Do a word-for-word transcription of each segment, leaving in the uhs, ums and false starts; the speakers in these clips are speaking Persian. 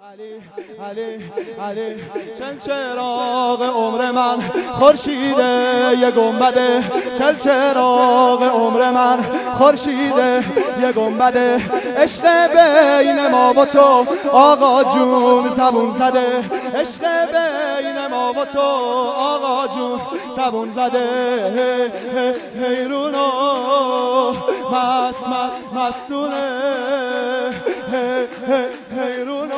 علی علی علی چل چراغ عمر من خورشیده یه گنبده، چل چراغ عمر من خورشیده یه گنبده، عشق بین ما و تو آقا جون زبون زده، عشق بین ما و تو آقا جون زبون زده، حیرونو مست مستونه، حیرونو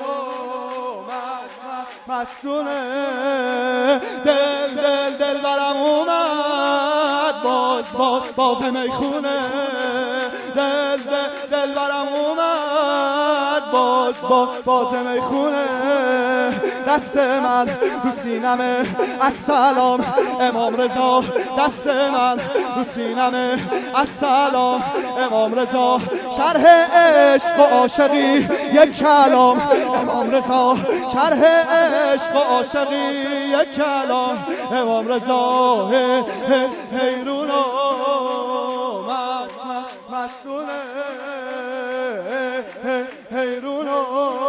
مستونه، دل دل دل برم اومد باز باز باز میخونه، دل دل دل برم اومد باز باز باز میخونه، دست من رو سینمه السلام امام رضا، دست من رو سینمه السلام امام رضا، شرح عشق و عاشقی یک کلام امام رضا، شرح عشق و عاشقی یک کلام امام رضا، حیرونو مستونه، حیرونو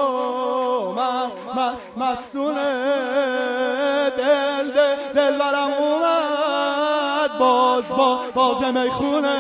مستونه، دل دل دل برم اومد باز باز باز میخونه،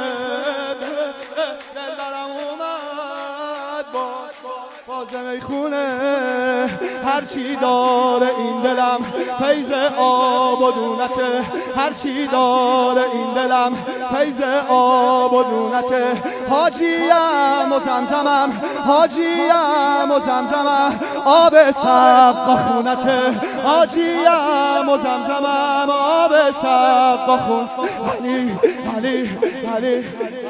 دل برم اومد باز باز میخونه، هرچی داره این دلم فیض آب و دونته، هرچی داره این دلم فیض آب و دونته، حاجیم و زمزمم حاجیم و زمزمم آب سقا خونته، حاجیم و زمزمم آب سقا خون، علی علی علی